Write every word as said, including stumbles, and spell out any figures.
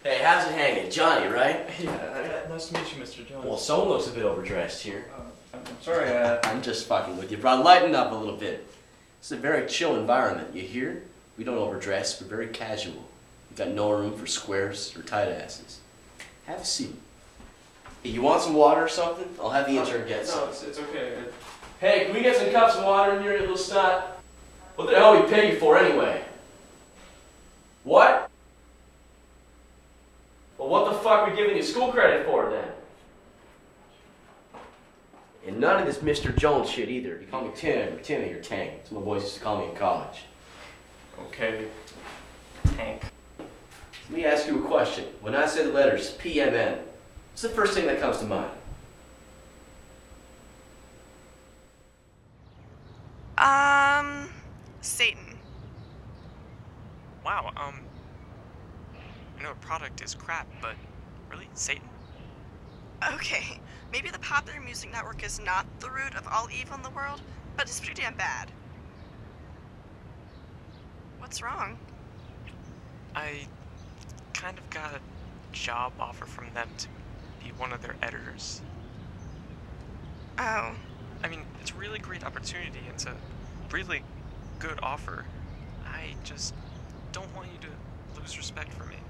Hey, how's it hanging? Johnny, right? Yeah, uh, nice to meet you, Mister Jones. Well, someone looks a bit overdressed here. Uh, I'm sorry, uh... I'm just fucking with you, bro. Lighten up a little bit. It's a very chill environment, you hear? We don't overdress, we're very casual. We've got no room for squares or tight asses. Have a seat. Hey, you want some water or something? I'll have the intern get some. No, it's, it's okay. Hey, can we get some cups of water in here, you little snot? What the hell we pay you for anyway? What? Well, what the fuck are we giving you school credit for then? And none of this Mister Jones shit either. You call me Tim or Timmy or Tank. That's what my boys used to call me in college. Okay. Tank. Let me ask you a question. When I say the letters P M N, what's the first thing that comes to mind? Um, Satan. Wow, um, I know a product is crap, but really, Satan? Okay, maybe the popular music network is not the root of all evil in the world, but it's pretty damn bad. What's wrong? I kind of got a job offer from them to be one of their editors. Oh. I mean, it's a really great opportunity, and it's a really good offer. I just don't want you to lose respect for me.